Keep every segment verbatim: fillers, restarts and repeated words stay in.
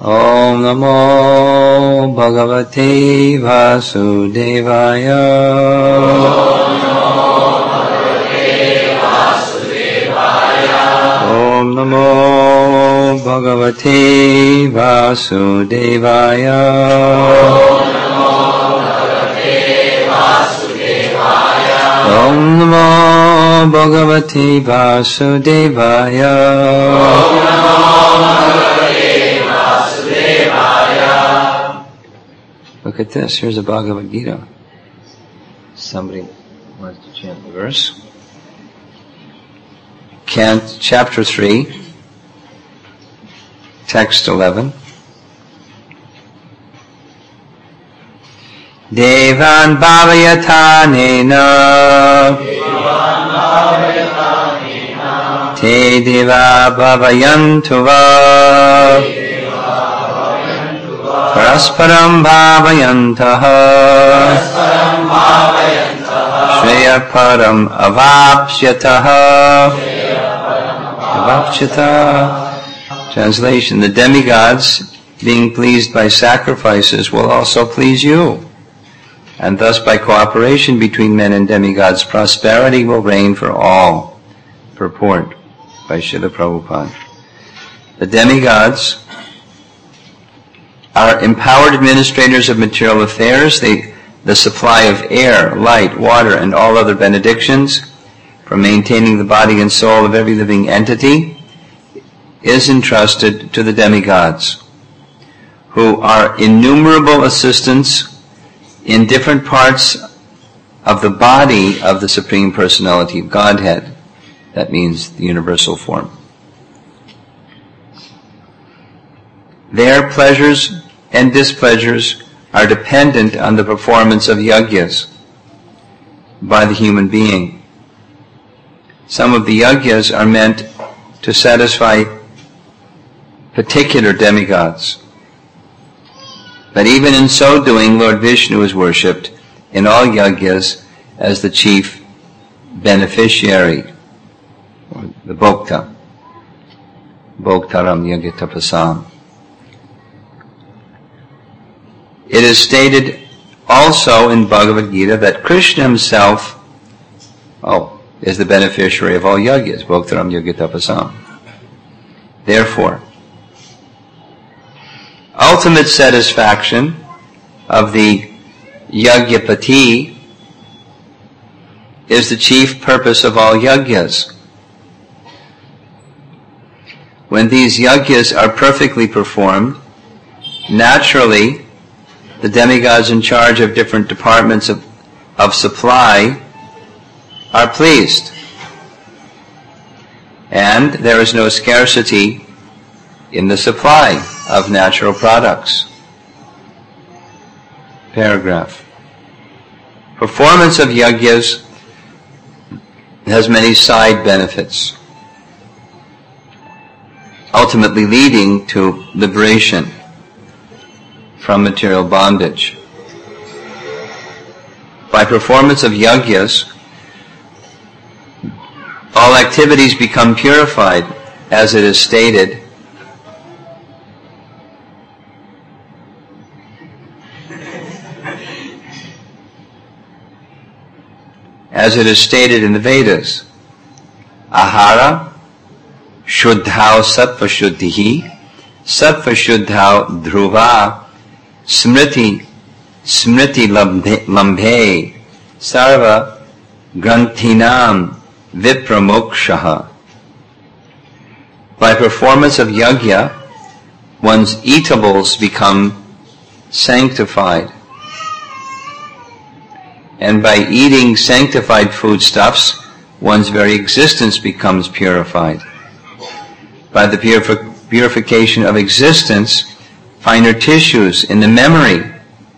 Om Namo Bhagavate Vasudevaya. Om Namo Bhagavate Vasudevaya. Om Namo Bhagavate Vasudevaya. Look at this. Here's a Bhagavad Gita. Somebody wants to chant the verse. Cant, chapter three, text eleven. Devan bhavayatanena te deva bhavayantuva parasparam bhavayantaha shreya param avapsyataha avapsyata. Translation: the demigods, being pleased by sacrifices, will also please you. And thus by cooperation between men and demigods, prosperity will reign for all. Purport by Srila Prabhupada. The demigods are empowered administrators of material affairs. They, the supply of air, light, water, and all other benedictions for maintaining the body and soul of every living entity is entrusted to the demigods, who are innumerable assistants in different parts of the body of the Supreme Personality of Godhead. That means the universal form. Their pleasures and displeasures are dependent on the performance of yajnas by the human being. Some of the yajnas are meant to satisfy particular demigods. But even in so doing, Lord Vishnu is worshipped in all yajnas as the chief beneficiary, or the Bhokta. Bhoktaram Yajatapasam. It is stated also in Bhagavad Gita that Krishna himself, oh, is the beneficiary of all yajnas, Bhoktaram Yajatapasam. Therefore, ultimate satisfaction of the Yajnapati is the chief purpose of all yajnas. When these yajnas are perfectly performed, naturally the demigods in charge of different departments of, of supply are pleased. And there is no scarcity in the supply of natural products. Paragraph. Performance of yajnas has many side benefits, ultimately leading to liberation from material bondage. By performance of yajnas, all activities become purified, as it is stated as it is stated in the Vedas. Ahara shuddhau sattva shuddhihi sattva shuddhau dhruva smriti smriti lambhe sarva granthinam vipramokshaha. By performance of yajna, one's eatables become sanctified. And by eating sanctified foodstuffs, one's very existence becomes purified. By the purifi- purification of existence, finer tissues in the memory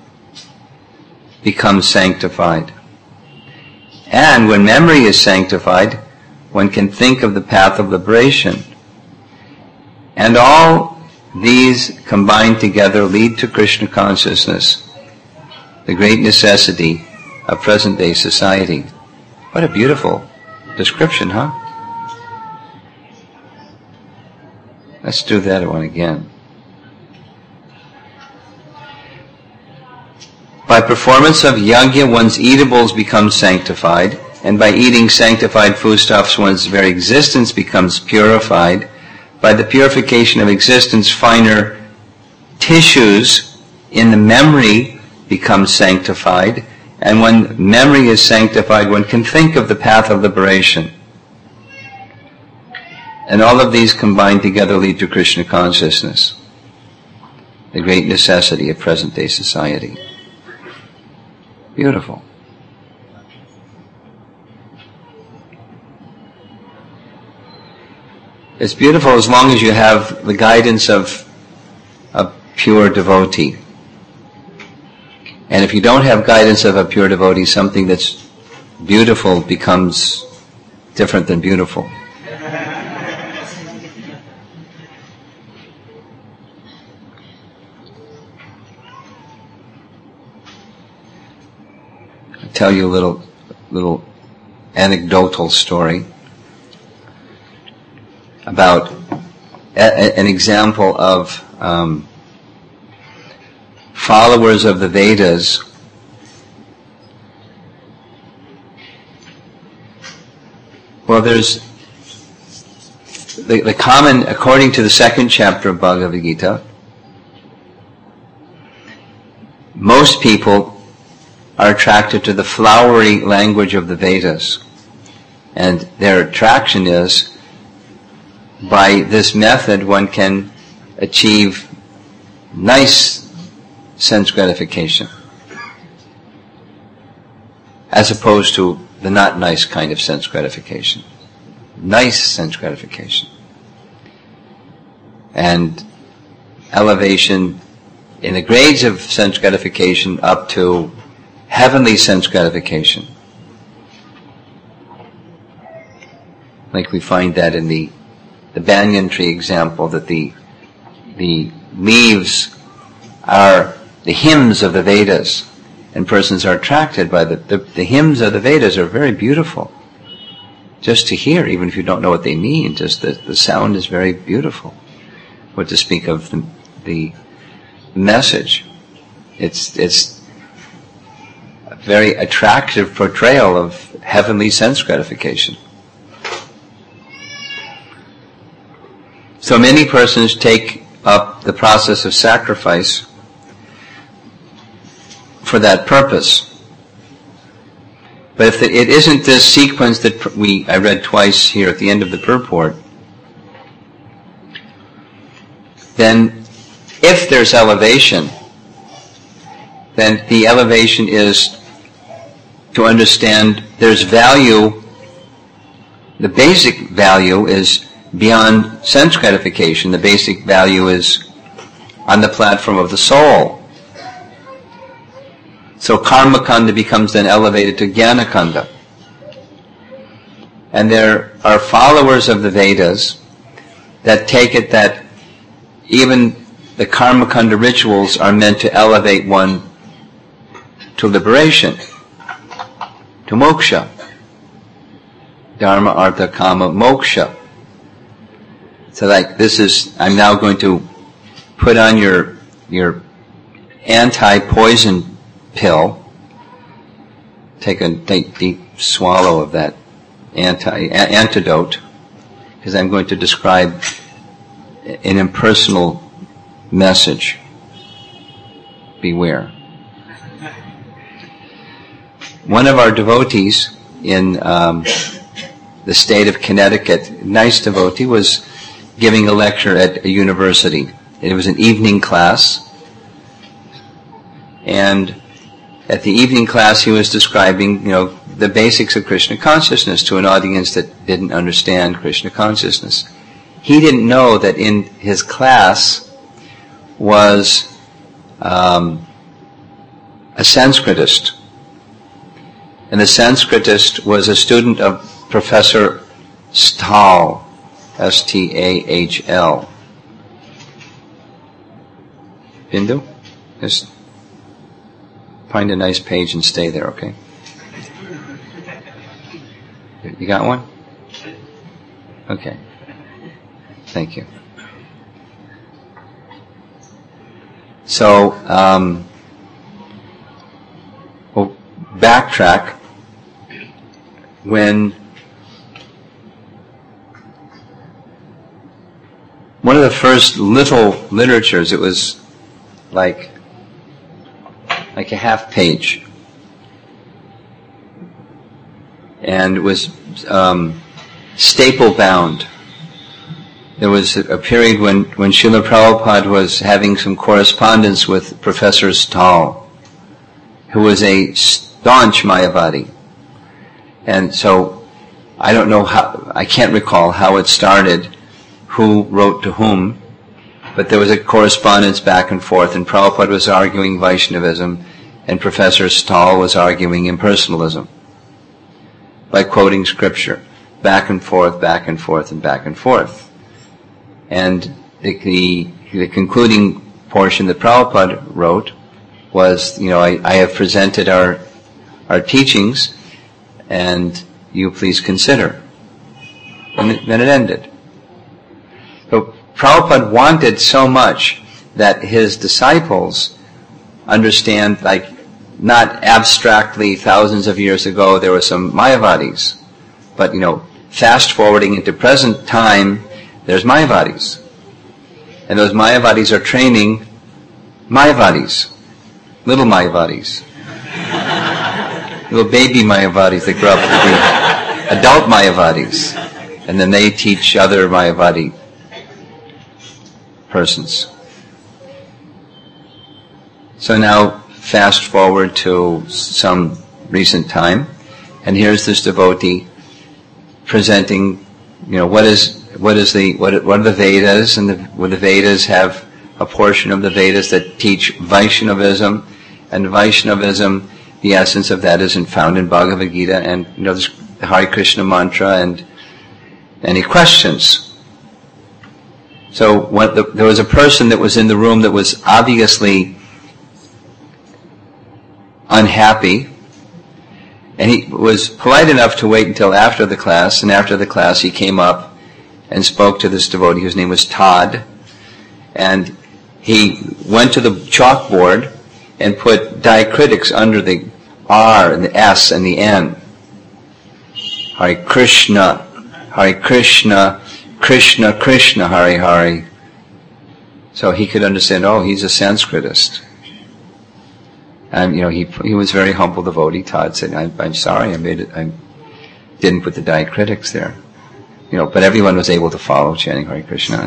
become sanctified. And when memory is sanctified, one can think of the path of liberation. And all these combined together lead to Krishna consciousness, the great necessity of present-day society. What a beautiful description, huh? Let's do that one again. By performance of yajna, one's eatables become sanctified, and by eating sanctified foodstuffs, one's very existence becomes purified. By the purification of existence, finer tissues in the memory become sanctified, and when memory is sanctified, one can think of the path of liberation. And all of these combined together lead to Krishna consciousness, the great necessity of present-day society. Beautiful. It's beautiful as long as you have the guidance of a pure devotee. And if you don't have guidance of a pure devotee, something that's beautiful becomes different than beautiful. I'll tell you a little, little anecdotal story about a, an example of um, followers of the Vedas well there's the, the common, according to the second chapter of Bhagavad Gita, most people are attracted to the flowery language of the Vedas, and their attraction is by this method one can achieve nice sense gratification, as opposed to the not nice kind of sense gratification. Nice sense gratification. And elevation in the grades of sense gratification up to heavenly sense gratification. Like we find that in the the banyan tree example, that the the leaves are the hymns of the Vedas, and persons are attracted by the, the, the hymns of the Vedas are very beautiful. Just to hear, even if you don't know what they mean, just the, the sound is very beautiful. What to speak of the, the message. It's, it's a very attractive portrayal of heavenly sense gratification. So many persons take up the process of sacrifice for that purpose. But if the, it isn't this sequence that we I read twice here at the end of the purport, then if there's elevation, then the elevation is to understand there's value. The basic value is beyond sense gratification. The basic value is on the platform of the soul. So karma kanda becomes then elevated to jnana kanda. And there are followers of the Vedas that take it that even the karma kanda rituals are meant to elevate one to liberation, to moksha. Dharma, artha, kama, moksha. So like this is, I'm now going to put on your your anti-poison pill. Take a take deep swallow of that anti a, antidote, because I'm going to describe an impersonal message. Beware. One of our devotees in um, the state of Connecticut, nice devotee, was giving a lecture at a university. It was an evening class, and at the evening class he was describing, you know, the basics of Krishna consciousness to an audience that didn't understand Krishna consciousness. He didn't know that in his class was um, a Sanskritist, and the Sanskritist was a student of Professor Stahl, S T A H L. Bindu? Just find a nice page and stay there, okay? You got one? Okay. Thank you. So, um, backtrack when one of the first little literatures, it was like like a half page, and it was um, staple bound. There was a period when, when Srila Prabhupada was having some correspondence with Professor Stahl, who was a staunch Mayavadi. And so, I don't know how, I can't recall how it started, who wrote to whom, but there was a correspondence back and forth, and Prabhupada was arguing Vaishnavism, and Professor Stahl was arguing impersonalism, by quoting scripture, back and forth, back and forth, and back and forth. And the, the, the concluding portion that Prabhupada wrote was, you know, I, I have presented our our teachings, and you please consider. And it, then it ended. So Prabhupada wanted so much that his disciples understand, like, not abstractly thousands of years ago there were some Mayavadis, but, you know, fast forwarding into present time, there's Mayavadis. And those Mayavadis are training Mayavadis, little Mayavadis, little baby Mayavadis that grow up to be adult Mayavadis. And then they teach other Mayavadi persons. So now, fast forward to some recent time, and here's this devotee presenting, you know, what is what is the what what are the Vedas, and the, what the Vedas have a portion of the Vedas that teach Vaishnavism, and Vaishnavism, the essence of that isn't found in Bhagavad Gita, and you know the Hare Krishna mantra, and any questions. So what the, there was a person that was in the room that was obviously unhappy, and he was polite enough to wait until after the class, and after the class he came up and spoke to this devotee whose name was Todd, and he went to the chalkboard and put diacritics under the R and the S and the N. Hare Krishna, Hare Krishna, Krishna Krishna, Hare Hare. So he could understand, oh, he's a Sanskritist. And, you know, he he was very humble devotee. Todd said, I'm, I'm sorry, I made it, I didn't put the diacritics there. You know, but everyone was able to follow chanting Hare Krishna.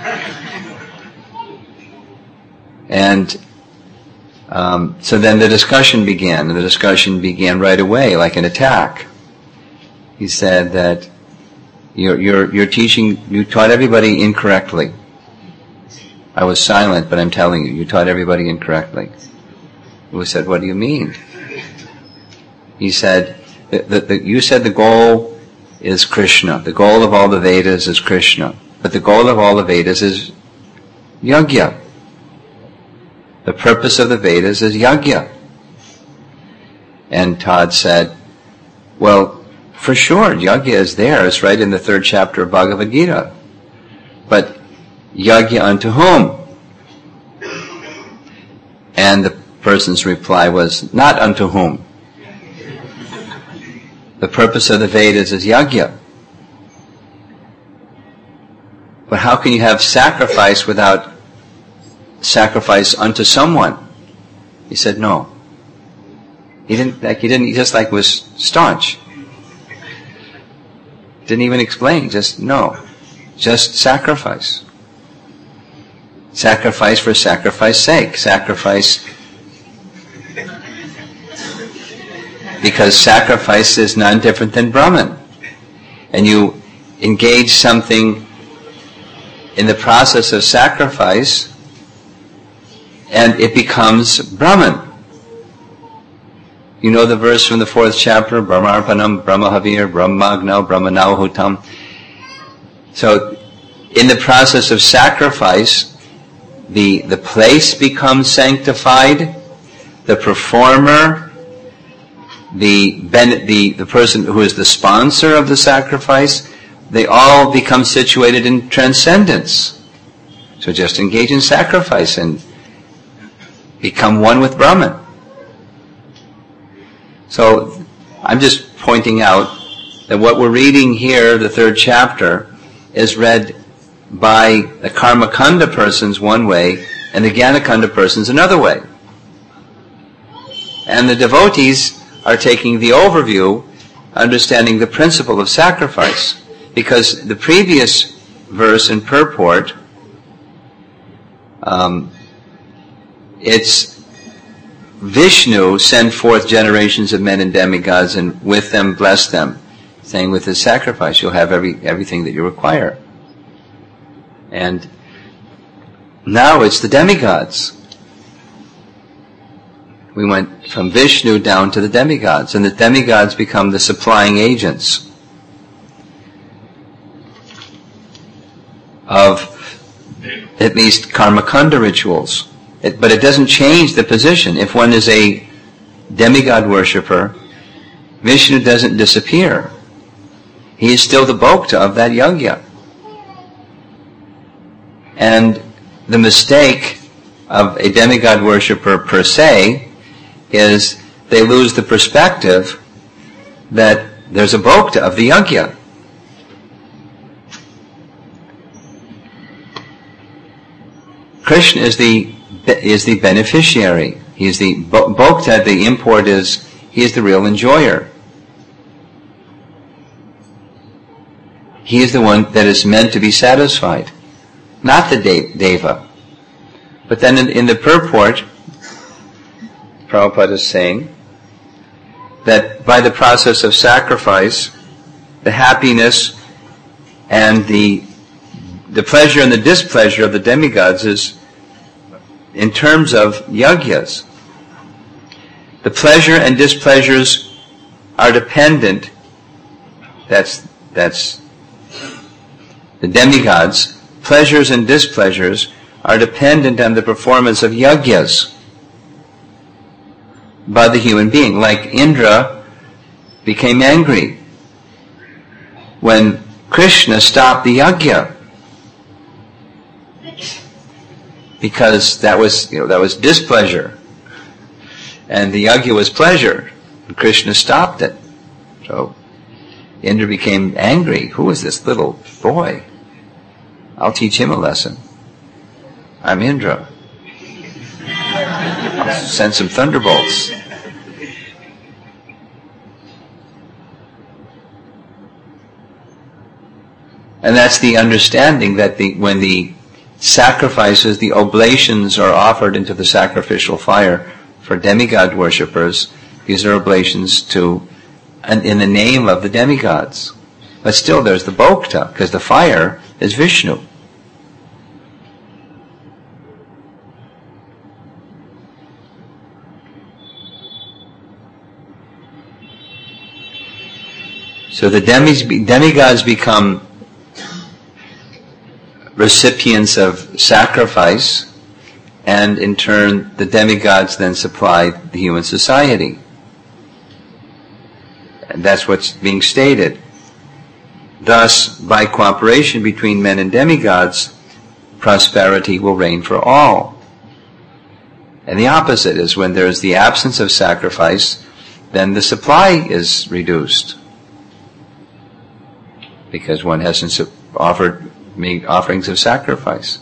And um, so then the discussion began, and the discussion began right away, like an attack. He said that you're, you're, you're teaching, you taught everybody incorrectly. I was silent, but I'm telling you, you taught everybody incorrectly. We said, what do you mean? He said, the, the, the, you said the goal is Krishna. The goal of all the Vedas is Krishna. But the goal of all the Vedas is Yajna. The purpose of the Vedas is Yajna. And Todd said, well, for sure, Yajna is there. It's right in the third chapter of Bhagavad Gita. But Yajna unto whom? And the person's reply was, not unto whom. The purpose of the Vedas is Yajna. But how can you have sacrifice without sacrifice unto someone? He said, no. He didn't, like, he didn't, he just like was staunch. Didn't even explain, just no. Just sacrifice. Sacrifice for sacrifice's sake. Sacrifice because sacrifice is none different than Brahman. And you engage something in the process of sacrifice, and it becomes Brahman. You know the verse from the fourth chapter, Brahmarpanam, Brahmahavir, Brahmagno, Brahmanavahutam. So, in the process of sacrifice, the, the place becomes sanctified, the performer, the, the, the person who is the sponsor of the sacrifice, they all become situated in transcendence. So just engage in sacrifice and become one with Brahman. So I'm just pointing out that what we're reading here, the third chapter, is read by the Karmakanda persons one way and the Gyanakanda persons another way. And the devotees are taking the overview, understanding the principle of sacrifice, because the previous verse and purport, um, it's Vishnu sent forth generations of men and demigods and with them bless them, saying with his sacrifice you'll have every everything that you require. And now it's the demigods. We went from Vishnu down to the demigods, and the demigods become the supplying agents of at least Karmakanda rituals. It, but it doesn't change the position. If one is a demigod worshipper, Vishnu doesn't disappear. He is still the bhokta of that yajna. And the mistake of a demigod worshipper per se is they lose the perspective that there's a bhokta of the yajna. Krishna is the is the beneficiary. He is the bhokta. The import is he is the real enjoyer. He is the one that is meant to be satisfied, not the de- deva. But then in, in the purport, Prabhupada is saying that by the process of sacrifice, the happiness and the the pleasure and the displeasure of the demigods is in terms of yajnas. The pleasure and displeasures are dependent. That's that's the demigods. Pleasures and displeasures are dependent on the performance of yajnas by the human being. Like Indra became angry when Krishna stopped the yajna, because that was, you know, that was displeasure, and the yajna was pleasure, and Krishna stopped it. So Indra became angry. Who is this little boy? I'll teach him a lesson. I'm Indra. I'll send some thunderbolts. And that's the understanding that the when the sacrifices, the oblations are offered into the sacrificial fire for demigod worshippers, these are oblations to, and in the name of the demigods. But still there's the bhokta, because the fire is Vishnu. So the demis, demigods become recipients of sacrifice, and in turn the demigods then supply the human society. And that's what's being stated. Thus, by cooperation between men and demigods, prosperity will reign for all. And the opposite is when there is the absence of sacrifice, then the supply is reduced, because one hasn't offered made offerings of sacrifice.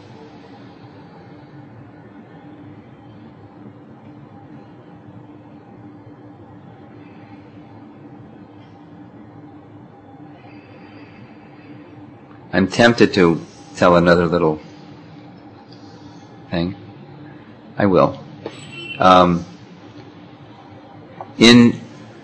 I'm tempted to tell another little thing. I will. Um, in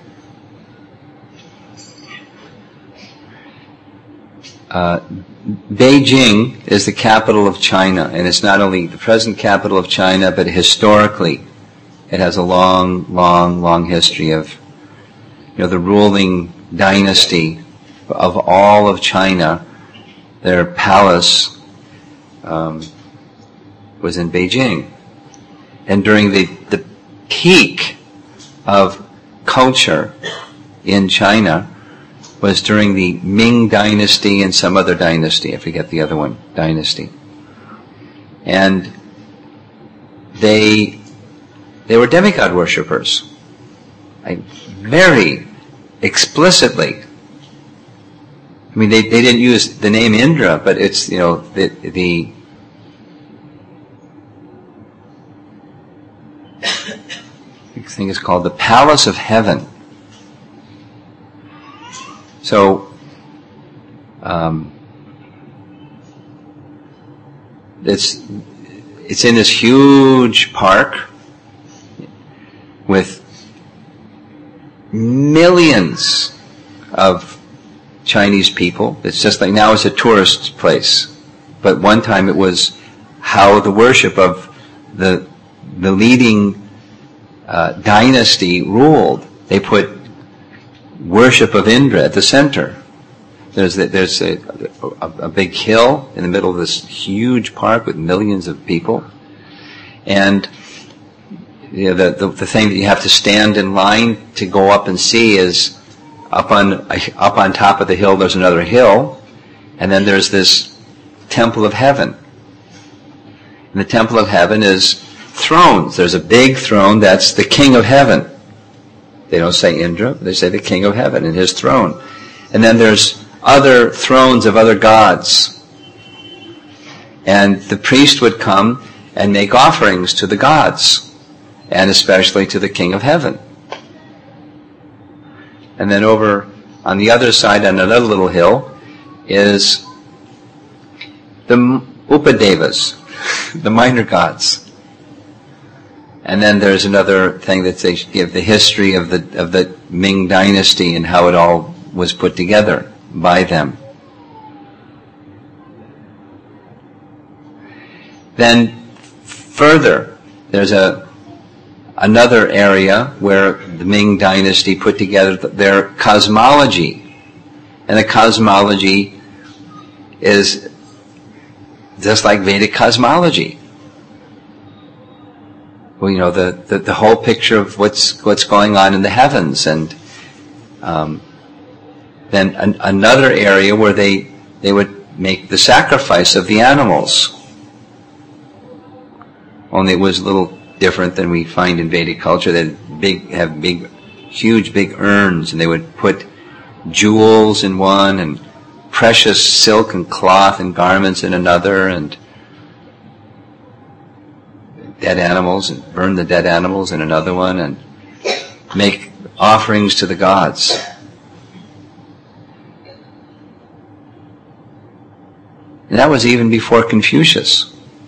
uh, Beijing is the capital of China, and it's not only the present capital of China, but historically it has a long, long, long history of, you know, the ruling dynasty of all of China. Their palace um, was in Beijing, and during the, the peak of culture in China was during the Ming dynasty and some other dynasty. I forget the other one, dynasty. And they they were demigod worshippers. I, very explicitly. I mean, they, they didn't use the name Indra, but it's, you know, the, the thing is called the Palace of Heaven. So, um, it's, it's in this huge park with millions of Chinese people. It's just like now it's a tourist place, but one time it was how the worship of the the leading uh, dynasty ruled. They put worship of Indra at the center. There's a, there's a, a, a big hill in the middle of this huge park with millions of people, and you know, the, the the thing that you have to stand in line to go up and see is up on up on top of the hill. There's another hill, and then there's this temple of heaven. And the temple of heaven is thrones. There's a big throne that's the king of heaven. They don't say Indra, they say the king of heaven and his throne. And then there's other thrones of other gods. And the priest would come and make offerings to the gods, and especially to the king of heaven. And then over on the other side, on another little hill, is the Upadevas, the minor gods. And then there's another thing that they give the history of the of the Ming dynasty and how it all was put together by them. Then further, there's a another area where the Ming dynasty put together their cosmology. And the cosmology is just like Vedic cosmology. Well, you know, the, the, the whole picture of what's what's going on in the heavens. And um, then an, another area where they, they would make the sacrifice of the animals. Only it was a little different than we find in Vedic culture. They big have big, huge, big urns, and they would put jewels in one, and precious silk and cloth and garments in another, and dead animals, and burn the dead animals in another one, and make offerings to the gods. And that was even before Confucius.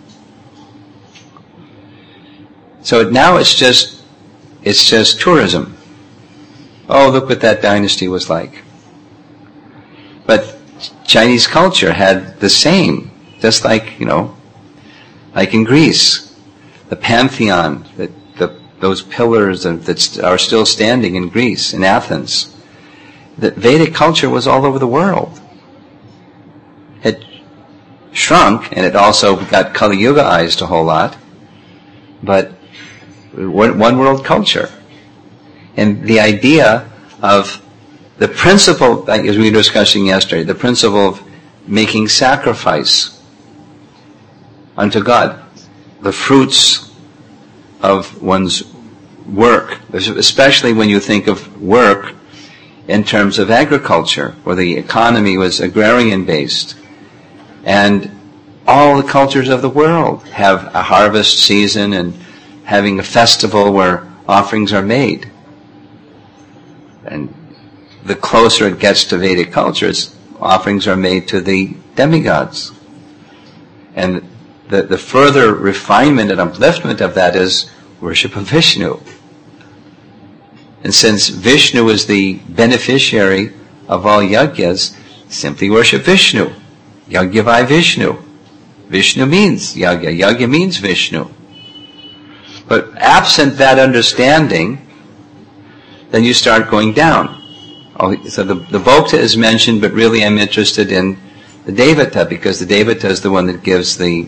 So now it's just, it's just tourism. Oh, look what that dynasty was like. But Chinese culture had the same, just like, you know, like in Greece, the Pantheon, that the, those pillars that are still standing in Greece, in Athens. That Vedic culture was all over the world. It shrunk, and it also got Kali Yuga-ized a whole lot, but one world culture. And the idea of the principle, as we were discussing yesterday, the principle of making sacrifice unto God, the fruits of one's work, especially when you think of work in terms of agriculture, where the economy was agrarian-based. And all the cultures of the world have a harvest season and having a festival where offerings are made. And the closer it gets to Vedic cultures, offerings are made to the demigods. And the, the further refinement and upliftment of that is worship of Vishnu. And since Vishnu is the beneficiary of all yagyas, simply worship Vishnu. Yagyavai Vishnu. Vishnu means yagya. Yagya means Vishnu. But absent that understanding, then you start going down. Oh, so the, the Bhokta is mentioned, but really I'm interested in the Devata, because the Devata is the one that gives the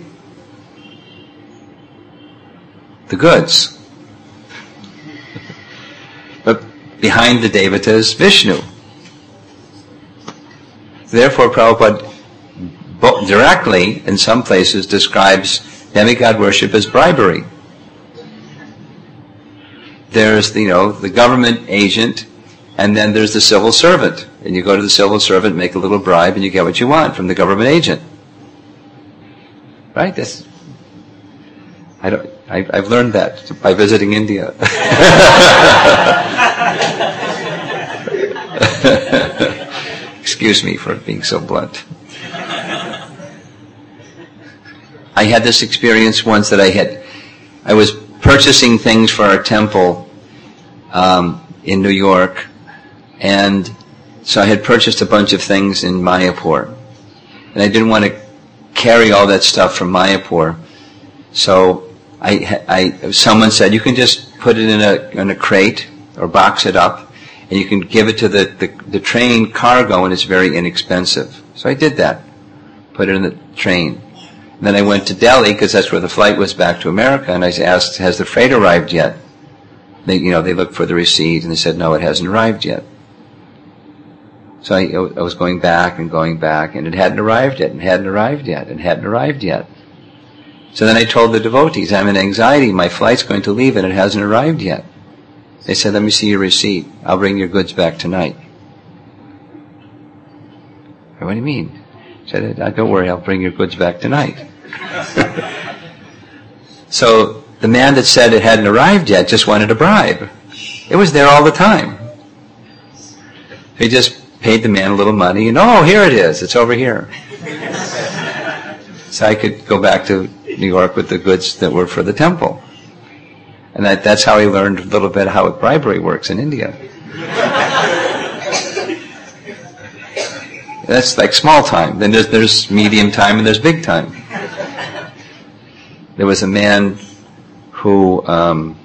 the goods. But behind the Devata is Vishnu. Therefore, Prabhupada directly, in some places, describes demigod worship as bribery. there's the, you know, the government agent, and then there's the civil servant. And you go to the civil servant, make a little bribe, and you get what you want from the government agent. Right? That's, I don't, I, I've learned that by visiting India. Excuse me for being so blunt. I had this experience once that I had, I was purchasing things for our temple um, in New York, and so I had purchased a bunch of things in Mayapur, and I didn't want to carry all that stuff from Mayapur, so I, I, someone said, you can just put it in a, in a crate or box it up, and you can give it to the, the, the train cargo, and it's very inexpensive. So I did that, put it in the train. And then I went to Delhi, because that's where the flight was back to America, and I asked, has the freight arrived yet? They, you know, they looked for the receipt, and they said, no, it hasn't arrived yet. So I, I was going back and going back, and it hadn't arrived yet, and hadn't arrived yet, and hadn't arrived yet. So then I told the devotees, I'm in anxiety, my flight's going to leave, and it hasn't arrived yet. They said, let me see your receipt. I'll bring your goods back tonight. What do you mean? I said, don't worry, I'll bring your goods back tonight. So the man that said it hadn't arrived yet just wanted a bribe. It was there all the time. He just paid the man a little money, and oh, here it is, it's over here. So I could go back to New York with the goods that were for the temple. And that, that's how I learned a little bit how bribery works in India. That's like small time. Then there's, there's medium time and there's big time. There was a man who um,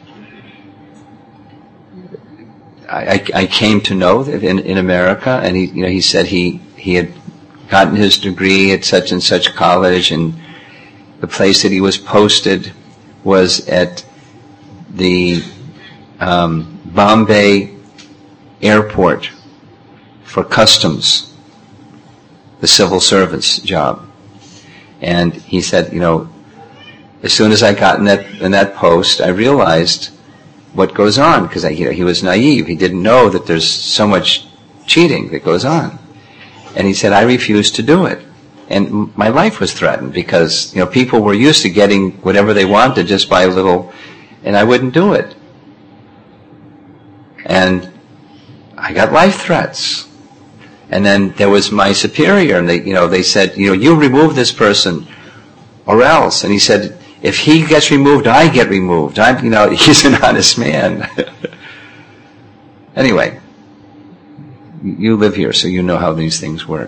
I, I, I came to know in, in America, and he, you know, he said he he had gotten his degree at such and such college, and the place that he was posted was at the um, Bombay airport for customs, the civil service job. And he said, you know, as soon as I got in that in that post, I realized what goes on, because you know, he was naive. He didn't know that there's so much cheating that goes on. And he said, I refused to do it. And my life was threatened because, you know, people were used to getting whatever they wanted just by a little, and I wouldn't do it. And I got life threats. And then there was my superior, and they, you know, they said, you know, you remove this person, or else. And he said, if he gets removed, I get removed. I'm, you know, he's an honest man. Anyway, you live here, so you know how these things work.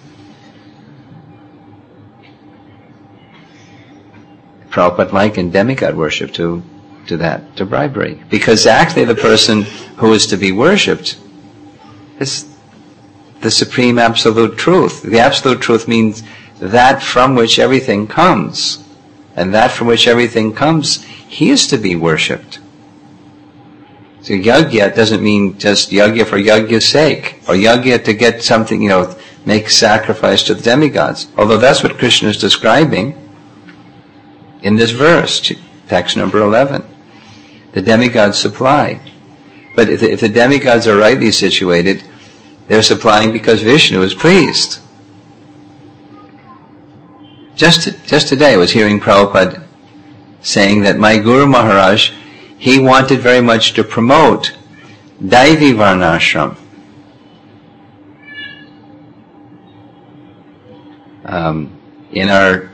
Prabhupada likened demigod worship to, to that, to bribery. Because actually the person who is to be worshipped is the supreme absolute truth. The absolute truth means that from which everything comes. And that from which everything comes, he is to be worshipped. So yajna doesn't mean just yajna for yajna's sake, or yajna to get something, you know, make sacrifice to the demigods. Although that's what Krishna is describing in this verse, text number eleven. The demigods supply. But if the, if the demigods are rightly situated, they're supplying because Vishnu is pleased. Just, just today I was hearing Prabhupada saying that my Guru Maharaj, he wanted very much to promote Daivi Varnashram. Um, in our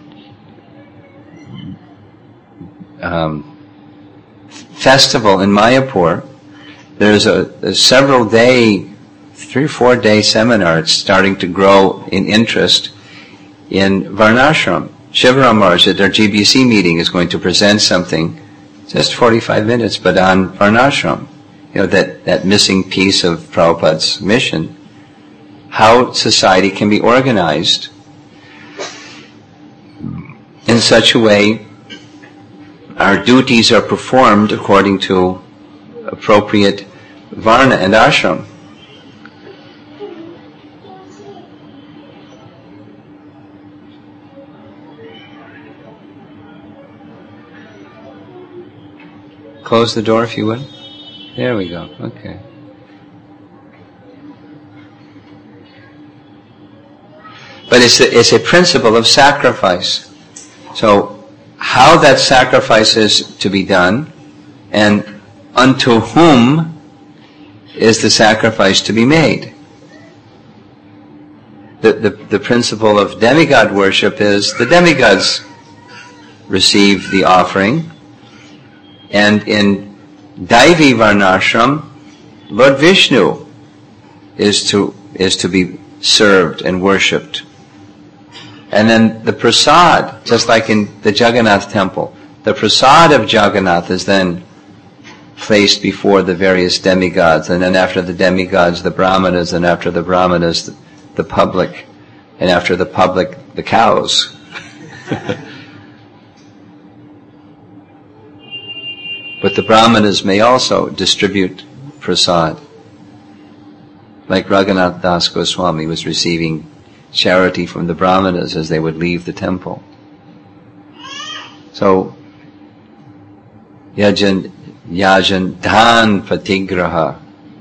um, festival in Mayapur, there's a, a several day, three or four day seminar. It's starting to grow in interest in Varnashram. Shivaram Maharaj at their G B C meeting is going to present something, just forty-five minutes, but on Varnashram. You know, that, that missing piece of Prabhupada's mission. How society can be organized in such a way our duties are performed according to appropriate varna and ashram. close the door if you would. There we go. Okay. But it's a, it's a principle of sacrifice. So how that sacrifice is to be done, and unto whom is the sacrifice to be made. The, the, the principle of demigod worship is the demigods receive the offering, and in Daivi Varnashram, Lord Vishnu is to is to be served and worshipped. And then the prasad, just like in the Jagannath temple, the prasad of Jagannath is then placed before the various demigods, and then after the demigods, the brahmanas, and after the brahmanas, the, the public, and after the public, the cows. But the brahmanas may also distribute prasad. Like Raghunath Das Goswami was receiving charity from the brahmanas as they would leave the temple. So, yajan, yajan dhan patigraha,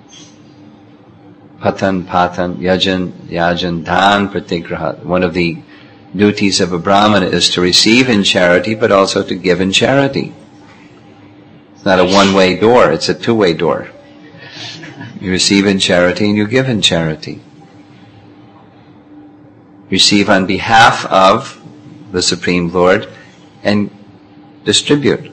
patan patan, yajan, yajan dhan patigraha. One of the duties of a brahmana is to receive in charity, but also to give in charity. It's not a one-way door, it's a two-way door. You receive in charity and you give in charity. Receive on behalf of the Supreme Lord and distribute.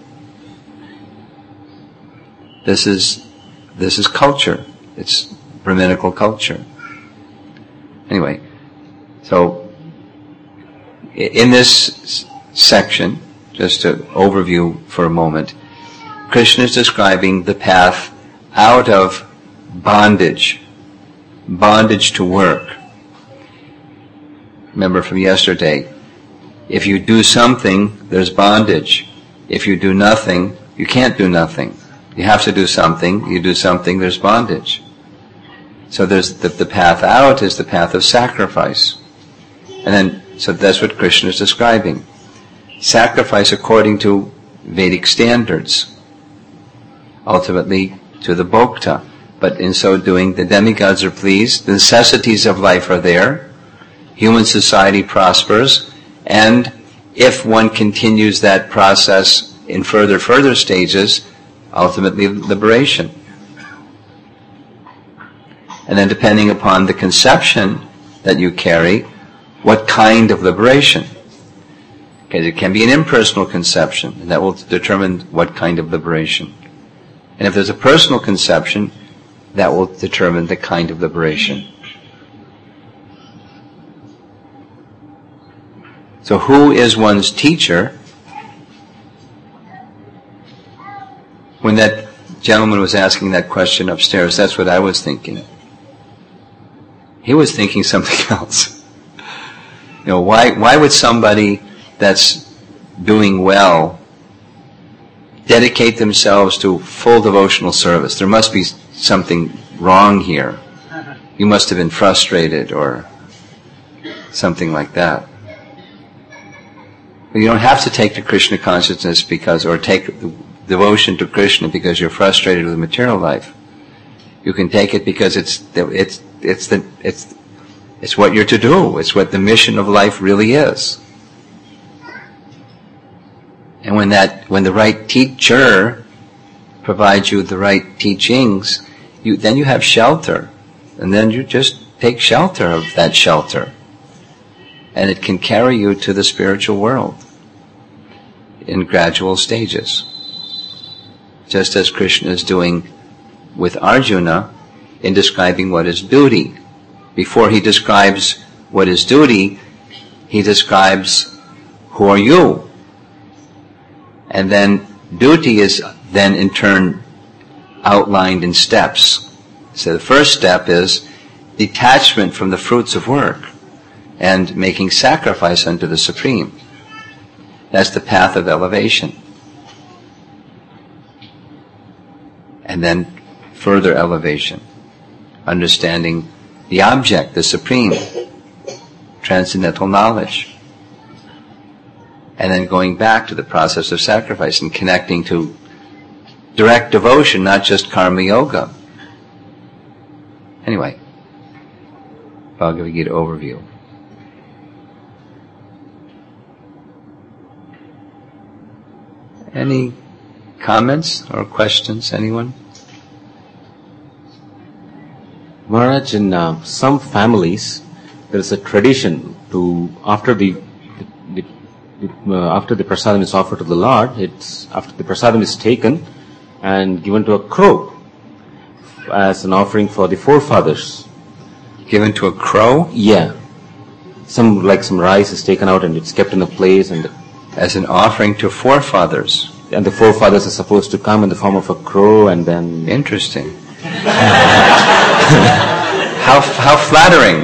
This is this is culture. It's Brahminical culture. Anyway, so in this section, just to overview for a moment, Krishna is describing the path out of bondage, bondage to work. Remember from yesterday, if you do something, there's bondage. If you do nothing, you can't do nothing. You have to do something. You do something, there's bondage. So there's the, the path out is the path of sacrifice. And then, so that's what Krishna is describing. Sacrifice according to Vedic standards. Ultimately, to the bhokta. But in so doing, the demigods are pleased. The necessities of life are there. Human society prospers, and if one continues that process in further, further stages, ultimately liberation. And then depending upon the conception that you carry, what kind of liberation? Because it can be an impersonal conception, and that will determine what kind of liberation. And if there's a personal conception, that will determine the kind of liberation. So who is one's teacher? When that gentleman was asking that question upstairs, that's what I was thinking. He was thinking something else. You know, why why would somebody that's doing well dedicate themselves to full devotional service? There must be something wrong here. You must have been frustrated or something like that. You don't have to take to Krishna consciousness because, or take the devotion to Krishna because you're frustrated with material life. You can take it because it's it's it's the it's it's what you're to do. It's what the mission of life really is. And when that when the right teacher provides you with the right teachings, you then you have shelter, and then you just take shelter of that shelter. And it can carry you to the spiritual world in gradual stages. Just as Krishna is doing with Arjuna in describing what is duty. Before he describes what is duty, he describes who are you. And then duty is then in turn outlined in steps. So the first step is detachment from the fruits of work and making sacrifice unto the Supreme. That's the path of elevation. And then further elevation, understanding the object, the Supreme, transcendental knowledge. And then going back to the process of sacrifice and connecting to direct devotion, not just karma yoga. Anyway, Bhagavad Gita overview. Any comments or questions, anyone? Maharaj, in uh, some families, there is a tradition to, after the, the, the uh, after the prasadam is offered to the Lord, it's after the prasadam is taken and given to a crow as an offering for the forefathers. Given to a crow? Yeah. Some, like some rice is taken out and it's kept in a place, and as an offering to forefathers. And the forefathers are supposed to come in the form of a crow, and then... Interesting. how how flattering.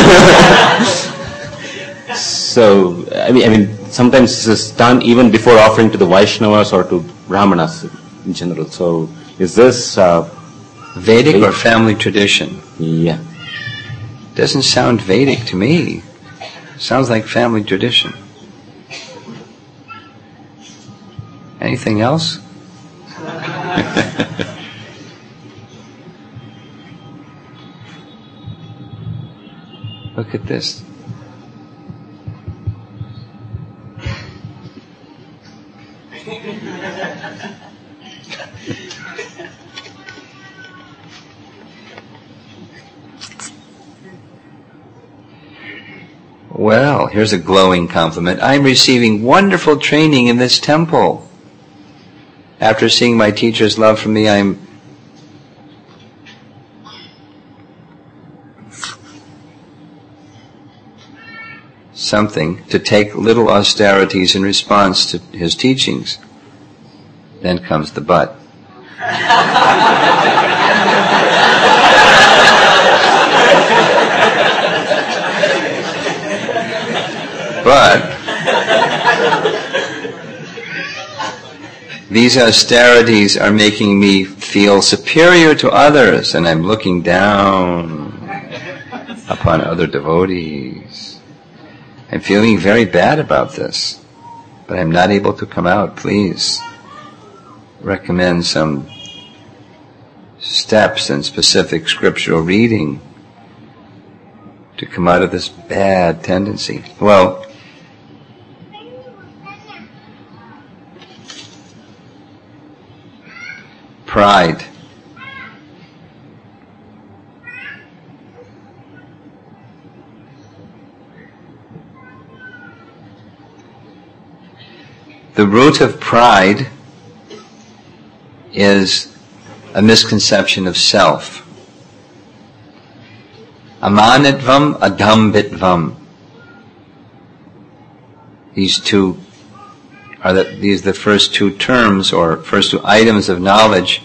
So, I mean, I mean, sometimes this is done even before offering to the Vaishnavas or to Brahmanas in general. So, is this uh, Vedic, Vedic or family tradition? Yeah. Doesn't sound Vedic to me. Sounds like family tradition. Anything else? Look at this. Well, here's a glowing compliment. I'm receiving wonderful training in this temple. After seeing my teacher's love for me, I'm something to take little austerities in response to his teachings. Then comes the but. But these austerities are making me feel superior to others, and I'm looking down upon other devotees. I'm feeling very bad about this, but I'm not able to come out. Please recommend some steps and specific scriptural reading to come out of this bad tendency. Well, pride. The root of pride is a misconception of self. Amanitvam, adambitvam. These two are the, these are the first two terms or first two items of knowledge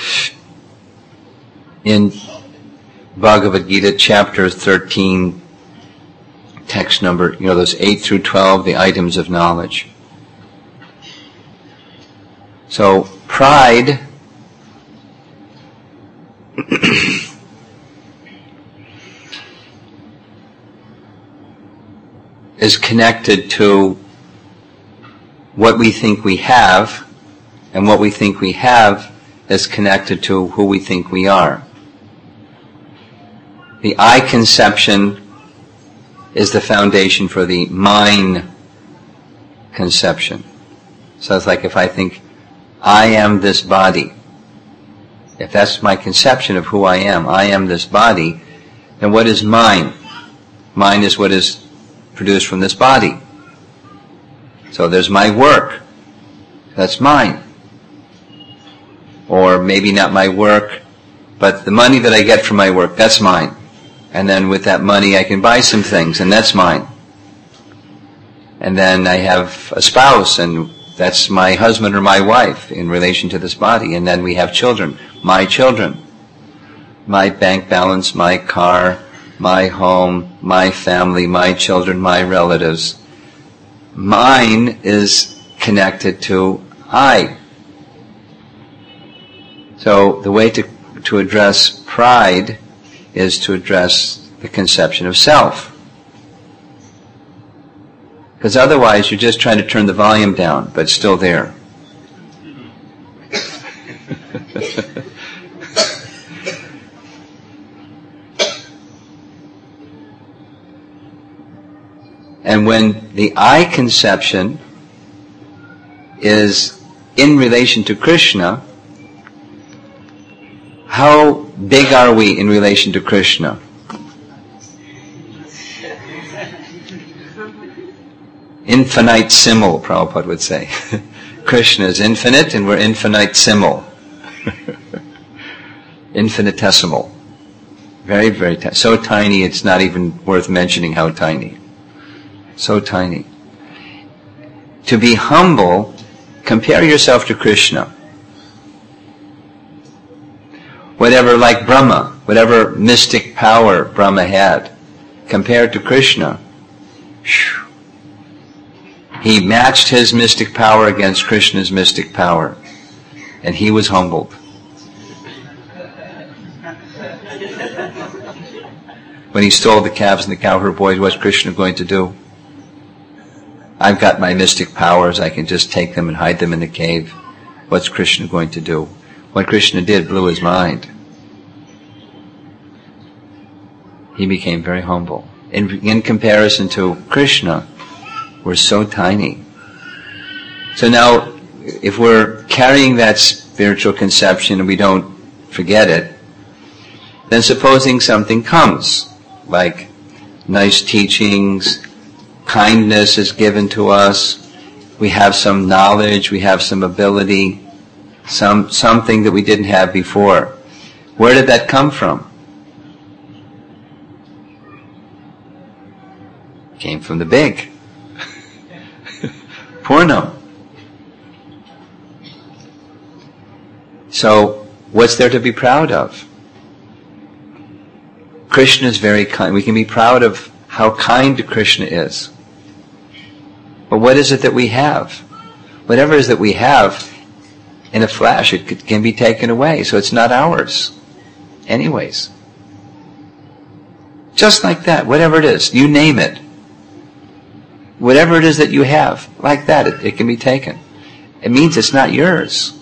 in Bhagavad Gita chapter thirteen, text number, you know, those eight through twelve, the items of knowledge. So, pride is connected to what we think we have, and what we think we have is connected to who we think we are. The I conception is the foundation for the mine conception. So it's like if I think, I am this body. If that's my conception of who I am, I am this body, then what is mine? Mine is what is produced from this body. So there's my work. That's mine. Or maybe not my work, but the money that I get from my work, that's mine. And then with that money I can buy some things, and that's mine. And then I have a spouse, and that's my husband or my wife in relation to this body. And then we have children, my children. My bank balance, my car, my home, my family, my children, my relatives. Mine is connected to I. So the way to, to address pride is to address the conception of self. Because otherwise you're just trying to turn the volume down, but it's still there. And when the I conception is in relation to Krishna, how big are we in relation to Krishna? Infinitesimal, Prabhupada would say. Krishna is infinite and we're infinitesimal. Infinitesimal. Very, very tiny. So tiny it's not even worth mentioning how tiny. So tiny. To be humble, compare yourself to Krishna. Whatever, like Brahma, whatever mystic power Brahma had, compared to Krishna, whew, he matched his mystic power against Krishna's mystic power. And he was humbled. When he stole the calves and the cowherd boys, what's Krishna going to do? I've got my mystic powers, I can just take them and hide them in the cave. What's Krishna going to do? What Krishna did blew his mind. He became very humble. In, in comparison to Krishna, we're so tiny. So now, if we're carrying that spiritual conception and we don't forget it, then supposing something comes, like nice teachings, kindness is given to us, we have some knowledge, we have some ability, some something that we didn't have before. Where did that come from? Came from the big. Purnam. So, what's there to be proud of? Krishna is very kind. We can be proud of how kind Krishna is. But what is it that we have? Whatever it is that we have, in a flash, it can be taken away. So it's not ours. Anyways. Just like that, whatever it is, you name it. Whatever it is that you have, like that, it, it can be taken. It means it's not yours.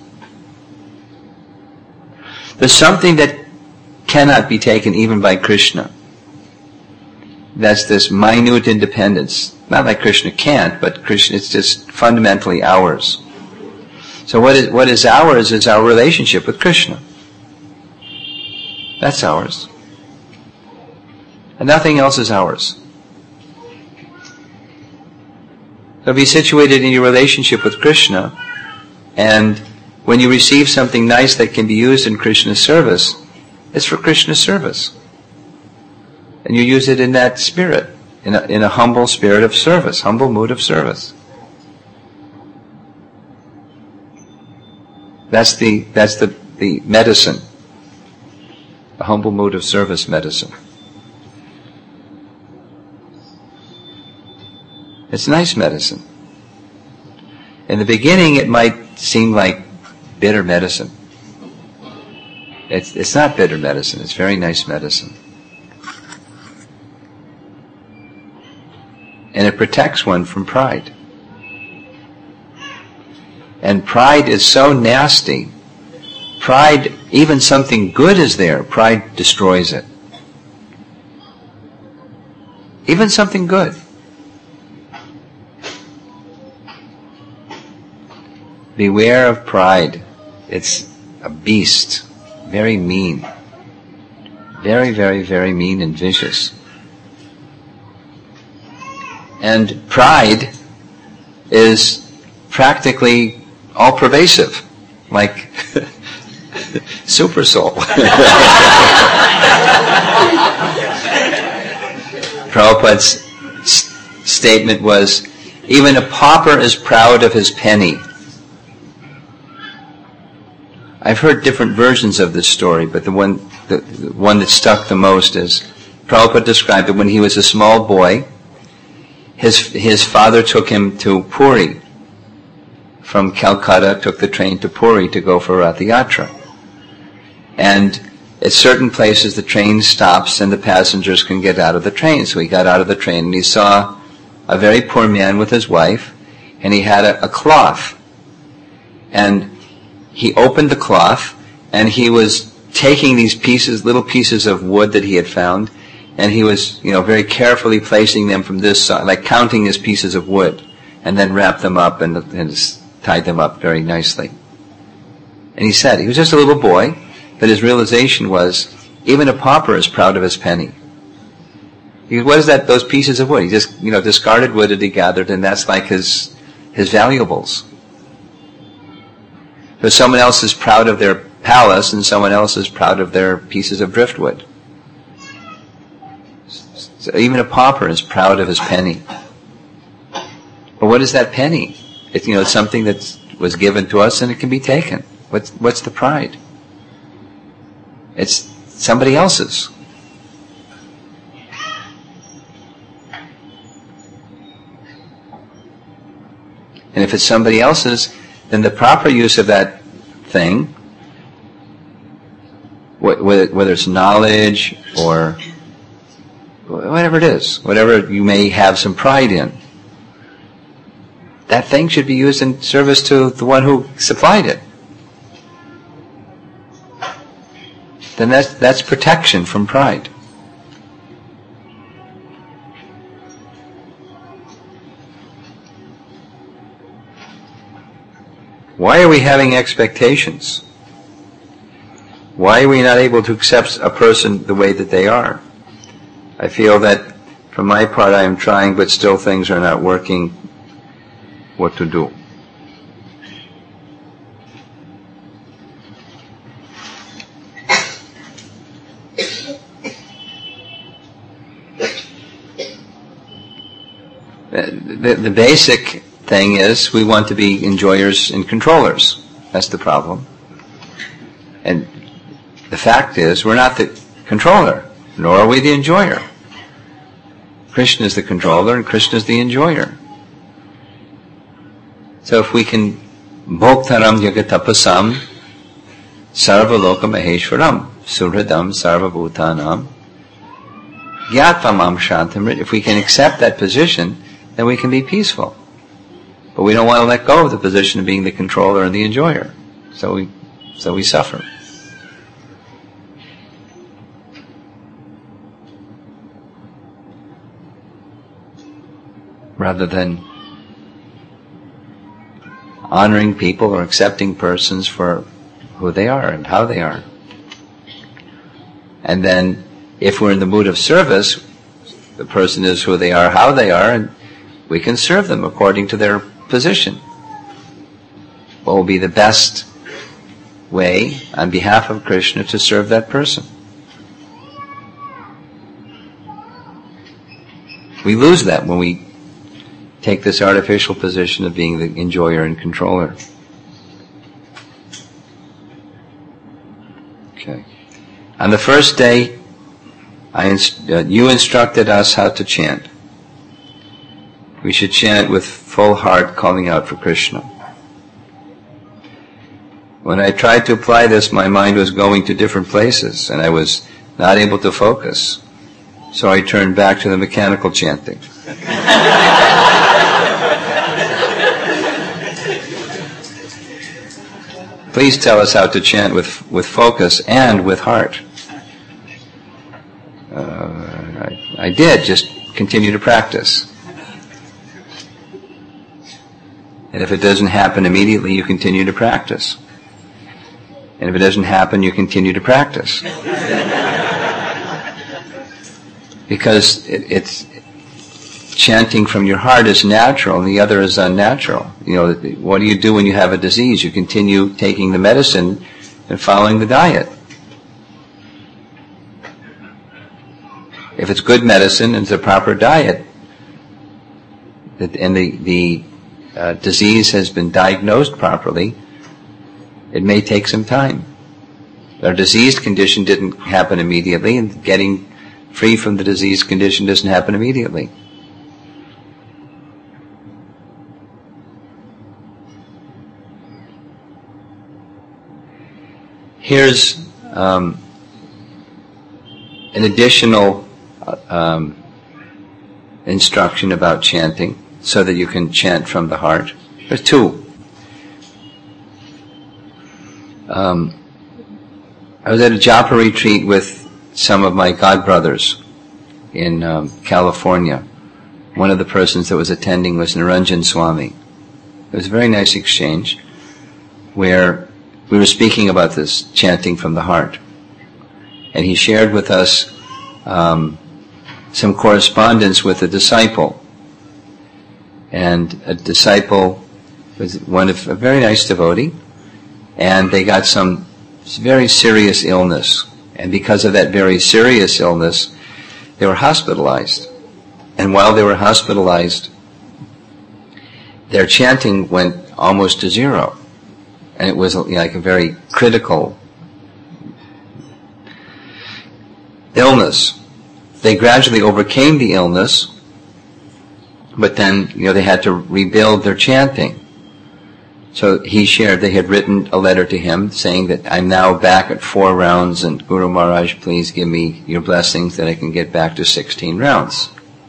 There's something that cannot be taken even by Krishna. That's this minute independence. Not like Krishna can't, but Krishna, it's just fundamentally ours. So what is, what is ours is our relationship with Krishna. That's ours. And nothing else is ours. So be situated in your relationship with Krishna, and when you receive something nice that can be used in Krishna's service, it's for Krishna's service. And you use it in that spirit, in a, in a humble spirit of service, humble mood of service. That's the, that's the, the medicine. The humble mood of service medicine. It's nice medicine. In the beginning, it might seem like bitter medicine. It's, it's not bitter medicine. It's very nice medicine. And it protects one from pride. And pride is so nasty. Pride, even something good is there, pride destroys it. Even something good. Beware of pride. It's a beast. Very mean. Very, very, very mean and vicious. And pride is practically all-pervasive, like super soul. Prabhupada's s- statement was, even a pauper is proud of his penny. I've heard different versions of this story, but the one, the, the one that stuck the most is, Prabhupada described that when he was a small boy, his his father took him to Puri. From Calcutta, took the train to Puri to go for Rath Yatra. And at certain places the train stops and the passengers can get out of the train. So he got out of the train and he saw a very poor man with his wife, and he had a, a cloth. And he opened the cloth, and he was taking these pieces, little pieces of wood that he had found, and he was, you know, very carefully placing them from this side, like counting his pieces of wood, and then wrapped them up and, and tied them up very nicely. And he said, he was just a little boy, but his realization was, even a pauper is proud of his penny. He goes, what is that, those pieces of wood? He just, you know, discarded wood that he gathered, and that's like his, his valuables. So someone else is proud of their palace, and someone else is proud of their pieces of driftwood. So even a pauper is proud of his penny. But what is that penny? It's, you know, it's something that was given to us, and it can be taken. What's, what's the pride? It's somebody else's. And if it's somebody else's, then the proper use of that thing, whether it's knowledge or whatever it is, whatever you may have some pride in, that thing should be used in service to the one who supplied it. Then that's, that's protection from pride. Why are we having expectations? Why are we not able to accept a person the way that they are? I feel that, for my part, I am trying, but still things are not working. What to do? The, the, the basic thing is we want to be enjoyers and controllers. That's the problem. And the fact is we're not the controller, nor are we the enjoyer. Krishna is the controller and Krishna is the enjoyer. So if we can bhoktaram yagatapasam sarvaloka maheshwaram surhridam sarvabhutanam gyatvam shantam, if we can accept that position, then we can be peaceful. But we don't want to let go of the position of being the controller and the enjoyer. So we, so we suffer. Rather than honoring people or accepting persons for who they are and how they are. And then, if we're in the mood of service, the person is who they are, how they are, and we can serve them according to their position. What will be the best way on behalf of Krishna to serve that person? We lose that when we take this artificial position of being the enjoyer and controller. Okay. On the first day, I inst- uh, you instructed us how to chant. We should chant with full heart, calling out for Krishna. When I tried to apply this, my mind was going to different places, and I was not able to focus. So I turned back to the mechanical chanting. Please tell us how to chant with, with focus and with heart. Uh, I, I did, just continue to practice. And if it doesn't happen immediately, you continue to practice. And if it doesn't happen, you continue to practice. Because it, it's chanting from your heart is natural, and the other is unnatural. You know, what do you do when you have a disease? You continue taking the medicine and following the diet. If it's good medicine and it's a proper diet, and the the uh, disease has been diagnosed properly, it may take some time. Our diseased condition didn't happen immediately, and getting free from the diseased condition doesn't happen immediately. Here's um, an additional uh, um, instruction about chanting, so that you can chant from the heart. There's two. Um, I was at a japa retreat with some of my godbrothers in um, California. One of the persons that was attending was Niranjan Swami. It was a very nice exchange where we were speaking about this chanting from the heart. And he shared with us um, some correspondence with a disciple. And a disciple was one of a very nice devotee, and they got some very serious illness. And because of that very serious illness, they were hospitalized. And while they were hospitalized, their chanting went almost to zero. And it was like a very critical illness. They gradually overcame the illness, but then, you know, they had to rebuild their chanting. So he shared, they had written a letter to him saying that I'm now back at four rounds, and Guru Maharaj, please give me your blessings that I can get back to sixteen rounds.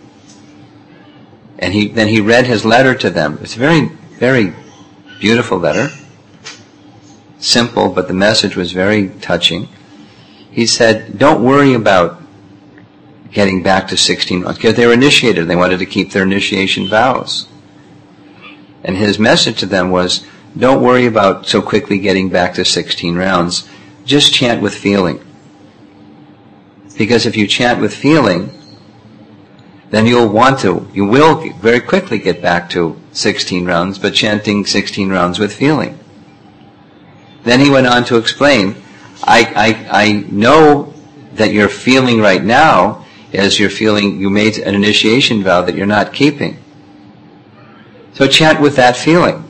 And he then he read his letter to them. It's a very, very beautiful letter. Simple, but the message was very touching. He said, don't worry about getting back to sixteen rounds, because they were initiated. They wanted to keep their initiation vows. And his message to them was, don't worry about so quickly getting back to sixteen rounds. Just chant with feeling. Because if you chant with feeling, then you'll want to, you will very quickly get back to sixteen rounds, but chanting sixteen rounds with feeling. Then he went on to explain, I, I, I know that you're feeling right now as you're feeling, you made an initiation vow that you're not keeping. So chant with that feeling.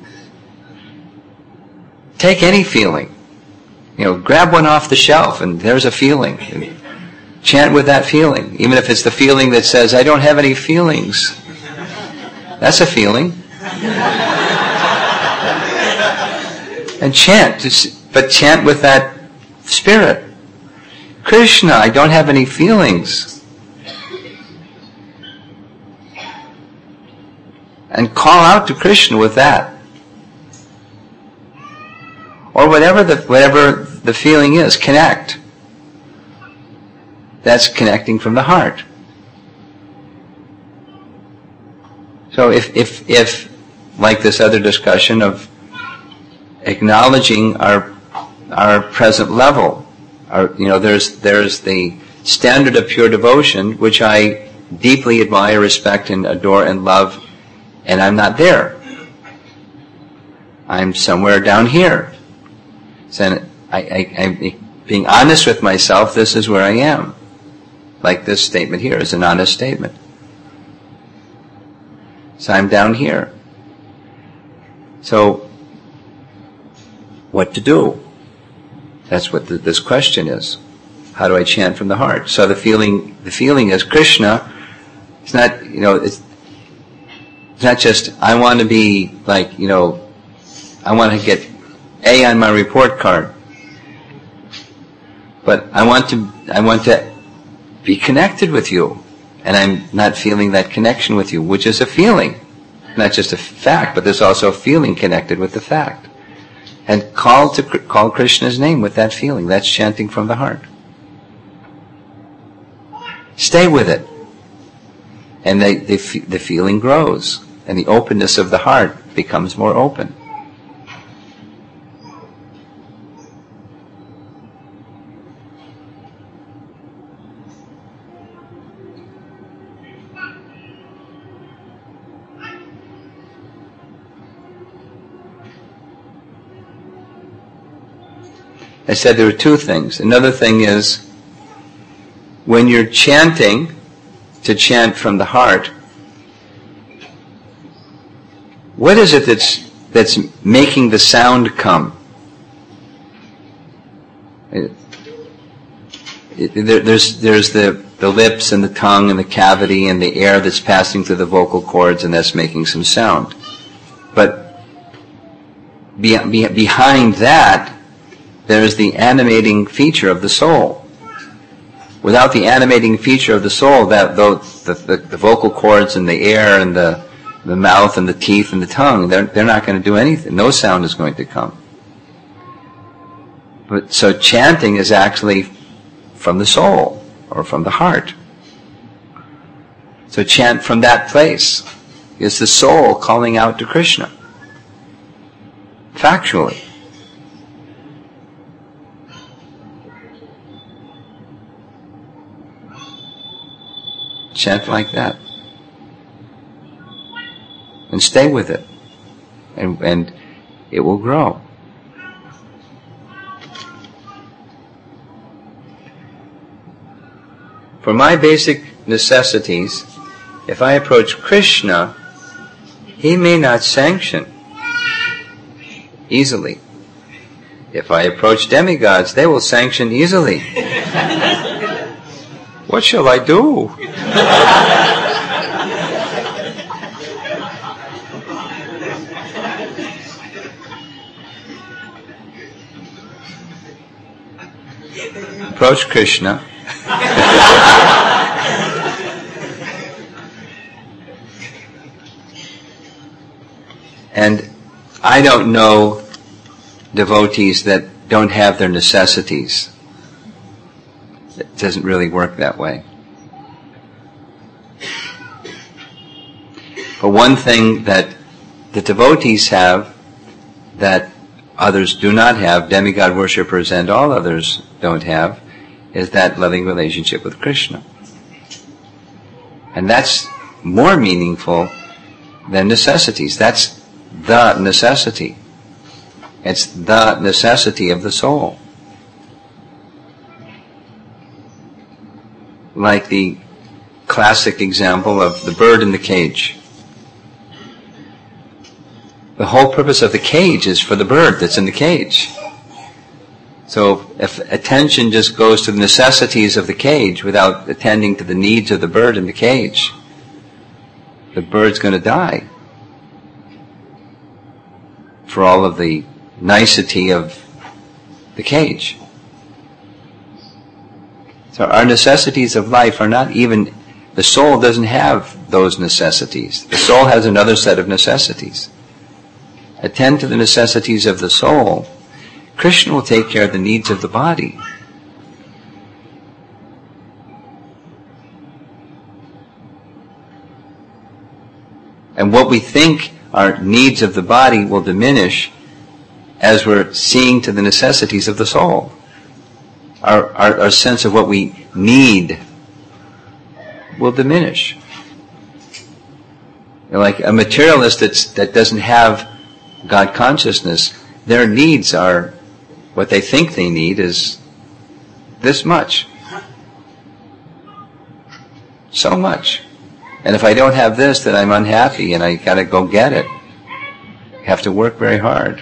Take any feeling. You know, grab one off the shelf and there's a feeling. Chant with that feeling. Even if it's the feeling that says, I don't have any feelings. That's a feeling. And chant, but chant with that spirit. Krishna, I don't have any feelings. And call out to Krishna with that. Or whatever the whatever the feeling is, connect. That's connecting from the heart. So if if if like this other discussion of acknowledging our our present level, our, you know, there's there's the standard of pure devotion which I deeply admire, respect, and adore and love. And I'm not there. I'm somewhere down here. So I, I, I'm being honest with myself, this is where I am. Like this statement here is an honest statement. So I'm down here. So, what to do? That's what the, this question is. How do I chant from the heart? So the feeling, the feeling is Krishna. It's not, you know, it's, It's not just, I want to be like, you know, I want to get A on my report card. But I want to, I want to be connected with you. And I'm not feeling that connection with you, which is a feeling. Not just a fact, but there's also a feeling connected with the fact. And call to, call Krishna's name with that feeling. That's chanting from the heart. Stay with it. And they, they, the feeling grows. And the openness of the heart becomes more open. I said there were two things. Another thing is, when you're chanting, to chant from the heart, what is it that's that's making the sound come? It, it, there, there's there's the, the lips and the tongue and the cavity and the air that's passing through the vocal cords, and that's making some sound. But be, be, behind that, there's the animating feature of the soul. Without the animating feature of the soul, that though the, the, the vocal cords and the air and the the mouth and the teeth and the tongue, they're, they're not going to do anything. No sound is going to come. But so chanting is actually from the soul or from the heart. So chant from that place. It's the soul calling out to Krishna. Factually. Chant like that. And stay with it. And, and it will grow. For my basic necessities, if I approach Krishna, he may not sanction easily. If I approach demigods, they will sanction easily. What shall I do? Approach Krishna. And I don't know devotees that don't have their necessities. It doesn't really work that way. But one thing that the devotees have that others do not have, demigod worshippers and all others don't have, is that loving relationship with Krishna. And that's more meaningful than necessities. That's the necessity. It's the necessity of the soul. Like the classic example of the bird in the cage. The whole purpose of the cage is for the bird that's in the cage. So if attention just goes to the necessities of the cage without attending to the needs of the bird in the cage, the bird's going to die. For all of the nicety of the cage. So our necessities of life are not even, the soul doesn't have those necessities. The soul has another set of necessities. Attend to the necessities of the soul. Krishna will take care of the needs of the body. And what we think our needs of the body will diminish as we're seeing to the necessities of the soul. Our, our, our sense of what we need will diminish. You're like a materialist that's, that doesn't have God consciousness, their needs are, what they think they need is this much. So much. And if I don't have this, then I'm unhappy and I gotta go get it. I have to work very hard.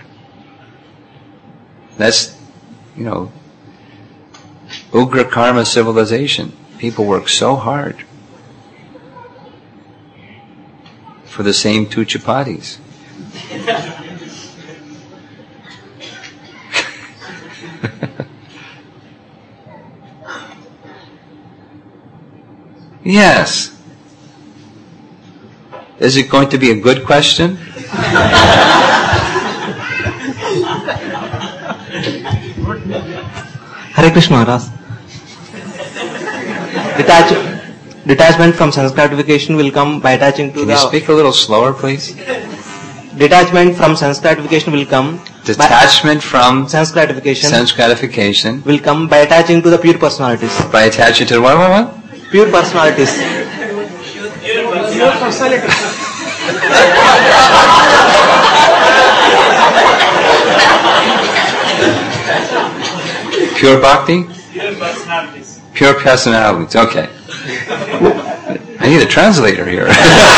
That's, you know, Ugra karma civilization. People work so hard for the same two chapatis. Yes. Is it going to be a good question? Hare Krishna Maharaj. Detach, detachment from sense gratification will come by attaching to Can the... you speak a little slower, please? Detachment from sense gratification will come... Detachment from sense gratification sense gratification will come by attaching to the pure personalities. by attaching to what, what, what? Pure personalities. Pure personality. Pure bhakti? Pure personalities. Pure personalities, okay. I need a translator here.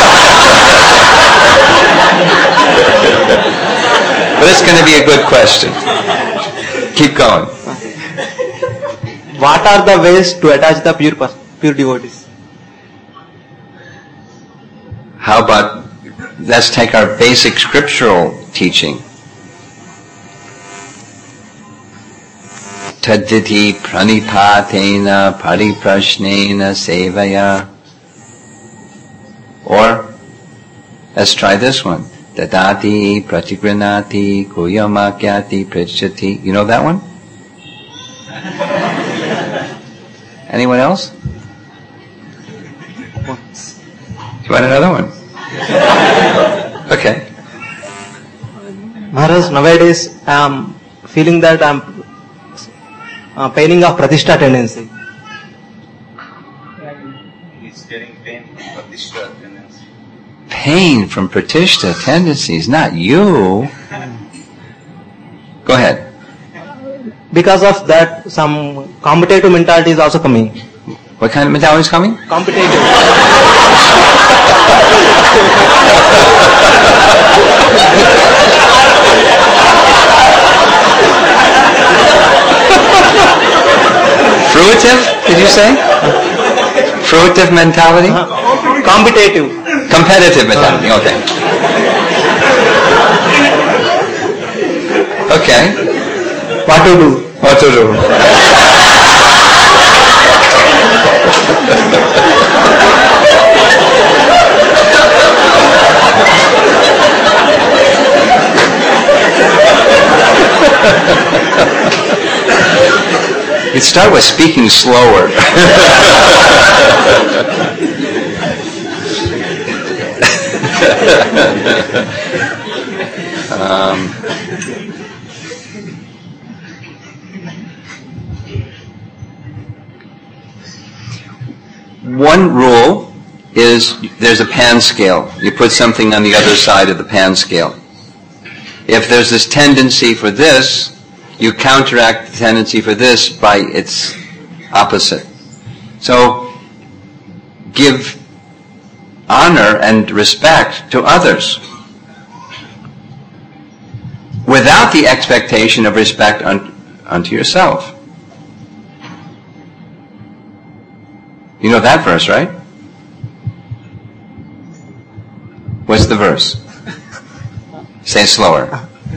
But it's going to be a good question. Keep going. What are the ways to attach the pure pers- pure devotees? How about, let's take our basic scriptural teaching. Taditi pranipatena pariprashnena sevaya. Or, let's try this one. Dadati pratigranati kuyamakyati pritchati. You know that one? Anyone else? You want another one? Okay. Maharaj, nowadays I am feeling that I am uh, paining of Pratishtha tendency. He's getting pain from Pratishtha tendency. Pain from Pratishtha tendencies, not you. Go ahead. Because of that, some competitive mentality is also coming. What kind of mentality is coming? Competitive. Fruitive, did you say? Fruitive mentality? Competitive. Competitive mentality, okay. Okay. What to do? What to do? You start with speaking slower. um, one rule is there's a pan scale. You put something on the other side of the pan scale. If there's this tendency for this, you counteract the tendency for this by its opposite. So, give honor and respect to others without the expectation of respect un- unto yourself. You know that verse, right? What's the verse? Say it slower.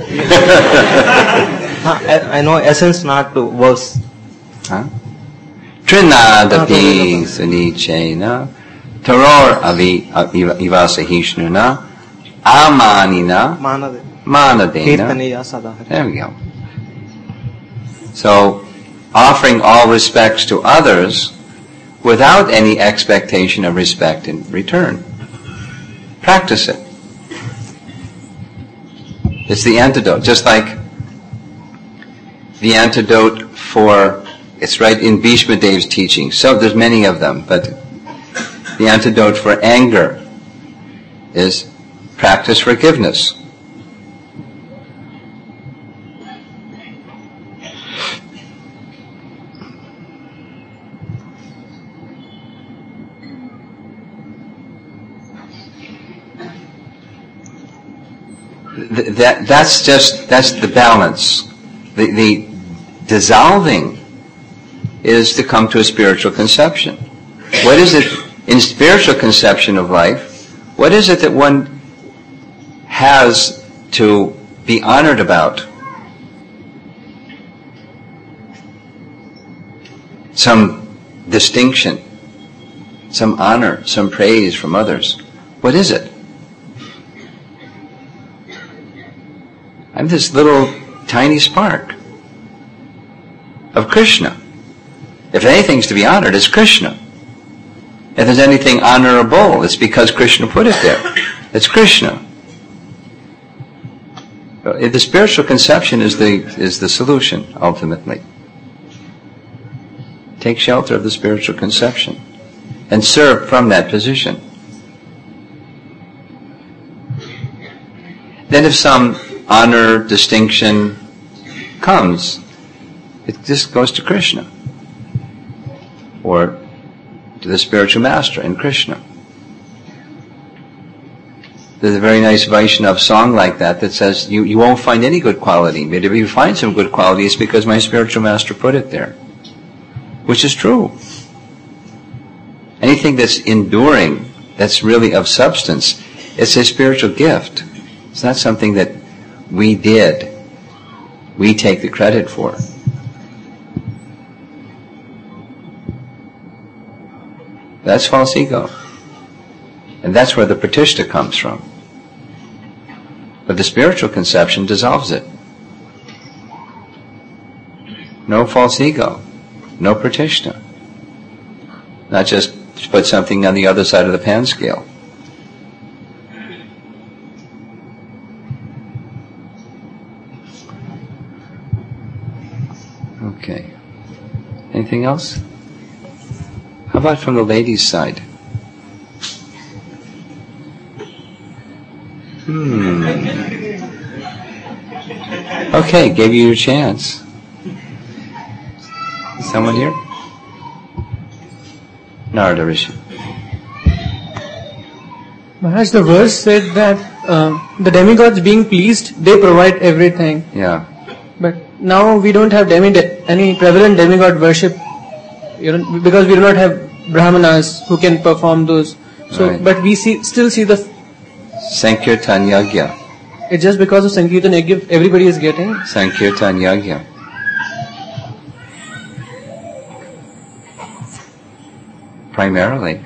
I, I know essence, not to verse. Huh? Trinadapi sunichena taror avi ivasahishnuna amanina Manade. manadena. Kirtaniya sadahari. There we go. So, offering all respects to others without any expectation of respect in return. Practice it. It's the antidote, just like the antidote for, it's right in Bhishma Dev's teaching. So there's many of them, but the antidote for anger is practice forgiveness. Th- that that's just that's the balance. The, the dissolving is to come to a spiritual conception. What is it in spiritual conception of life? What is it that one has to be honored about? Some distinction, some honor, some praise from others. What is it? I'm this little tiny spark of Krishna. If anything's to be honored, it's Krishna. If there's anything honorable, it's because Krishna put it there. It's Krishna. The spiritual conception is the is the solution, ultimately. Take shelter of the spiritual conception and serve from that position. Then if some honor, distinction comes, it just goes to Krishna or to the spiritual master in Krishna. There's a very nice Vaishnava song like that that says, you, you won't find any good quality, but if you find some good quality, it's because my spiritual master put it there. Which is true. Anything that's enduring, that's really of substance, it's a spiritual gift. It's not something that we did. We take the credit for. That's false ego. And that's where the pratishtha comes from. But the spiritual conception dissolves it. No false ego. No pratishtha. not just put something on the other side of the pan scale. Okay. Anything else? How about from the ladies' side? Hmm. Okay, gave you your chance. Is someone here? Narada Rishi. Maharaj, the verse said that uh, the demigods being pleased, they provide everything. Yeah. But now we don't have demi any prevalent demigod worship, you know, because we do not have brahmanas who can perform those. So, Right. but we see still see the. Sankirtan Yagya. It's just because of Sankirtan Yagya everybody is getting. Sankirtan Yagya. Primarily.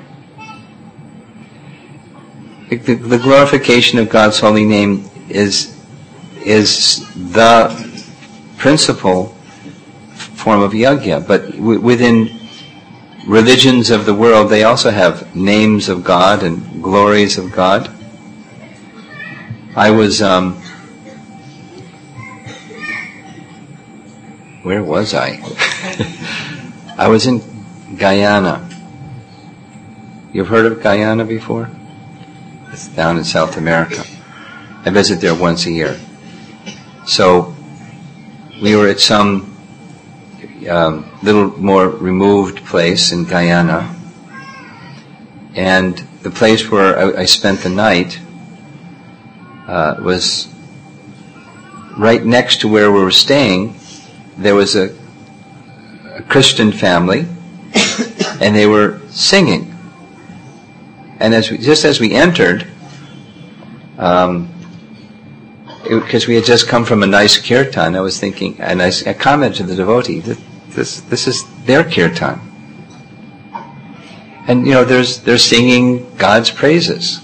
The, the, the glorification of God's holy name is is the principal form of yagya, but w- within religions of the world, they also have names of God and glories of God. I was, um, where was I? I was in Guyana. You've heard of Guyana before? It's down in South America. I visit there once a year. So we were at some um, little more removed place in Guyana, and the place where I, I spent the night uh, was right next to where we were staying. There was a, a Christian family, and they were singing. And as we, just as we entered, um, because we had just come from a nice kirtan, I was thinking, and I, I commented to the devotee, this, this, this is their kirtan. And, you know, there's, they're singing God's praises.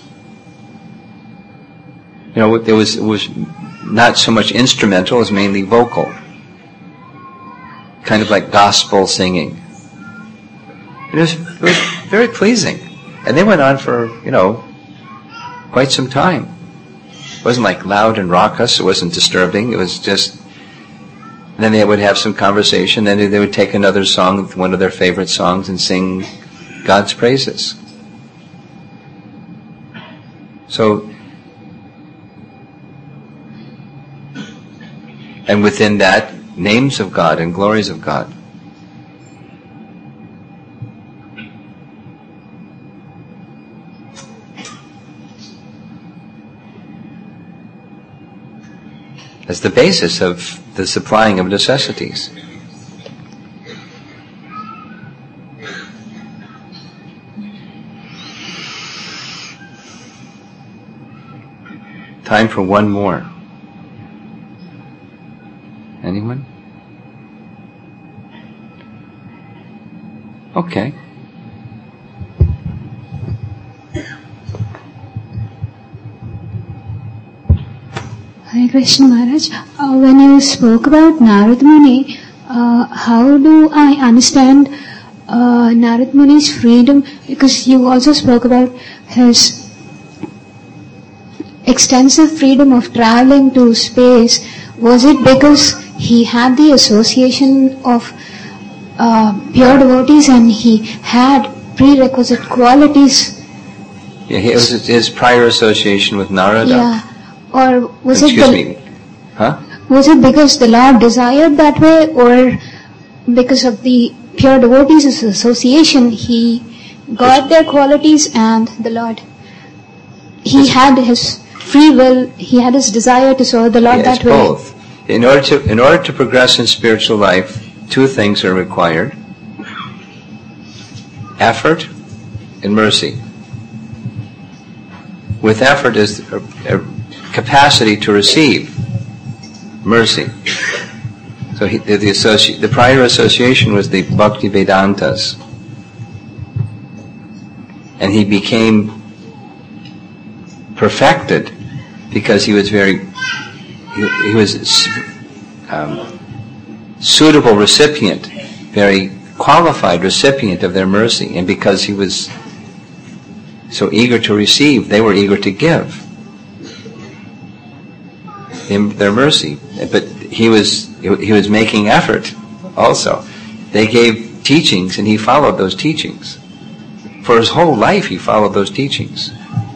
You know, there was, it was not so much instrumental as mainly vocal. Kind of like gospel singing. It was, it was very pleasing. And they went on for, you know, quite some time. It wasn't like loud and raucous. It wasn't disturbing. It was just, then they would have some conversation. Then they would take another song, one of their favorite songs, and sing God's praises. So, and within that, names of God and glories of God. As the basis of the supplying of necessities. Time for one more. Anyone? Okay. Hare Krishna Maharaj, uh, when you spoke about Narad Muni, uh, how do I understand uh, Narad Muni's freedom? Because you also spoke about his extensive freedom of traveling to space. Was it because he had the association of uh, pure devotees and he had prerequisite qualities? Yeah, it was his prior association with Narada. Yeah. Or was Excuse it me. Huh? Was it because the Lord desired that way, or because of the pure devotees' association, he got their qualities and the Lord, he had his free will, he had his desire to serve the Lord Yeah, that it's way? both. In order to in order to progress in spiritual life, two things are required: effort and mercy. With effort is a, a capacity to receive mercy. So he, the, the, associ, the prior association was the Bhakti Vedantas. And he became perfected because he was very, he, he was um, suitable recipient, very qualified recipient of their mercy, and because he was so eager to receive, they were eager to give him their mercy. But he was he was making effort also. They gave teachings, and he followed those teachings. For his whole life, he followed those teachings.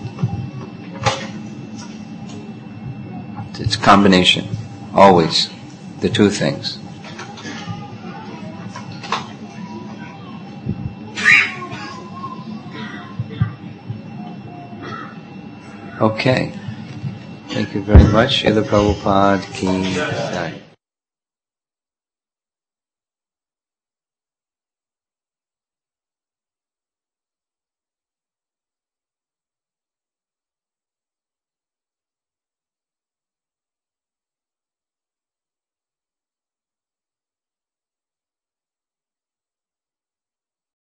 It's a combination, always, the two things. Okay. Thank you very much. Srila Prabhupada Ki Jai.